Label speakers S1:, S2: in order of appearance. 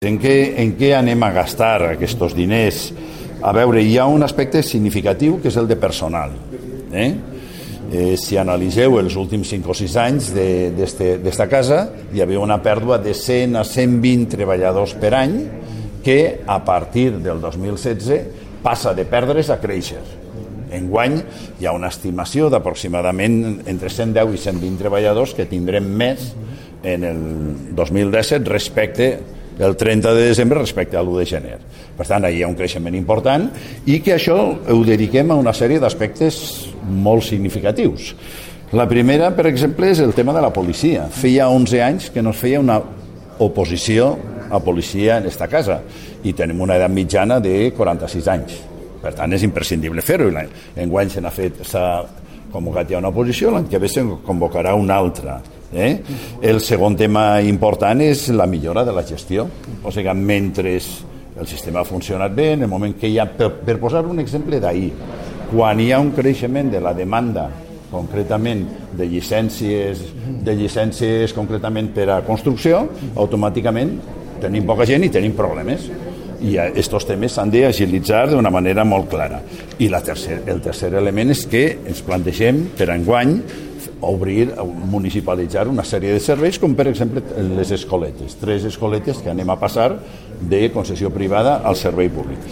S1: En què anem a gastar aquests diners? A veure, hi ha un aspecte significatiu que és el de personal. Si analitzeu els últims 5 o 6 anys d'esta casa, hi havia una pèrdua de 100 a 120 treballadors per any que a partir del 2016 passa de perdre's a créixer. Enguany hi ha una estimació d'aproximadament entre 110 i 120 treballadors que tindrem més en el 2017 respecte el 30 de desembre respecte a l'1 de gener. Per tant, hi ha un creixement important i que això ho dediquem a una sèrie d'aspectes molt significatius. La primera, per exemple, és el tema de la policia. Feia 11 anys que no es feia una oposició a policia en esta casa i tenim una edat mitjana de 46 anys. Per tant, és imprescindible fer-ho. Enguany s'ha convocat ja una oposició, l'any que ve se'n convocarà una altra. El segon tema important és la millora de la gestió. O sigui, mentre el sistema ha funcionat bé, en el moment que hi ha, per posar un exemple d'ahir, quan hi ha un creixement de la demanda, concretament de llicències concretament per a construcció, automàticament tenim poca gent i tenim problemes. I aquests temes s'han d'agilitzar d'una manera molt clara. I el tercer element és que ens plantegem per enguany municipalitzar una sèrie de serveis com per exemple les escoletes, 3 escoletes que anem a passar de concessió privada al servei públic.